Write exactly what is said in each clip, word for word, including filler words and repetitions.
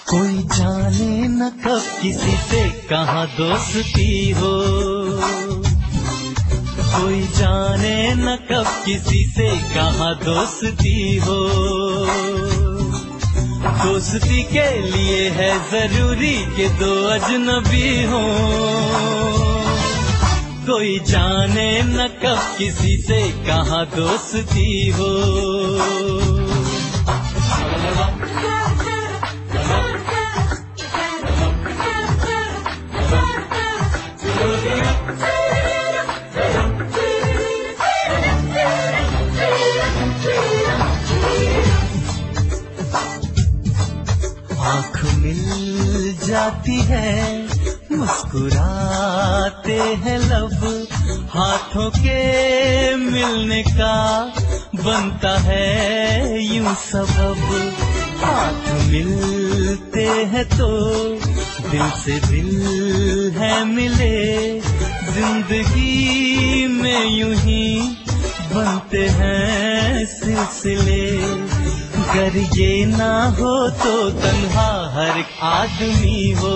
कोई जाने न कब किसी से कहाँ दोस्ती हो, कोई जाने न कब किसी से कहाँ दोस्ती हो। दोस्ती के लिए है जरूरी कि दो अजनबी हो, कोई जाने न कब किसी से कहाँ दोस्ती हो। आँख मिल जाती है, मुस्कुराते हैं लब, हाथों के मिलने का बनता है यूं सबब। हाथ मिलते हैं तो दिल से दिल है मिले, जिंदगी में यूं ही बनते हैं सिलसिले। अगर ये ना हो तो तन्हा हर एक आदमी हो,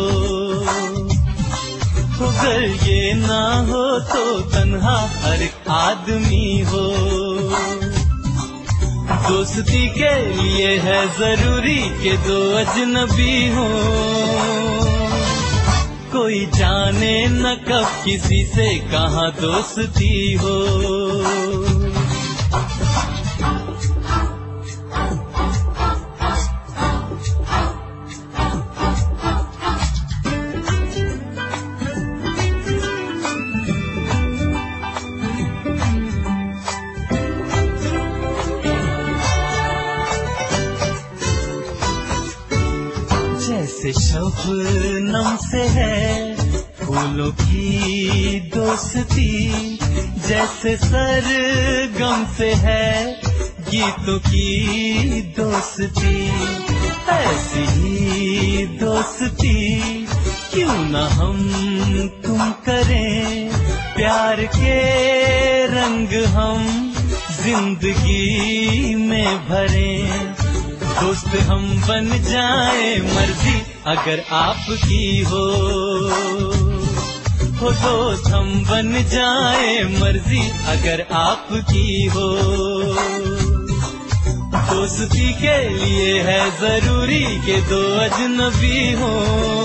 अगर ये ना हो तो तन्हा हर एक आदमी हो। दोस्ती के लिए है जरूरी कि दो अजनबी हो, कोई जाने न कब किसी से कहाँ दोस्ती हो। जैसे शबनम से है फूलों की दोस्ती, जैसे सरगम से है गीतों की दोस्ती, ऐसी ही दोस्ती क्यों न हम तुम करें। प्यार के रंग हम जिंदगी में भरें, दोस्त हम बन जाए मर्जी अगर आपकी हो, हो दोस्त हम बन जाए मर्जी अगर आपकी हो। दोस्ती के लिए है जरूरी कि दो अजनबी हो,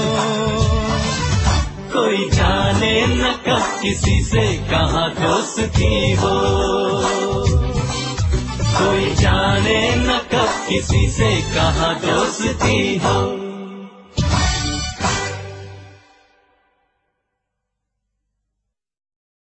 कोई जाने न कब किसी से कहाँ दोस्ती हो, कोई जाने न कब किसी से कहाँ दोस्ती हो।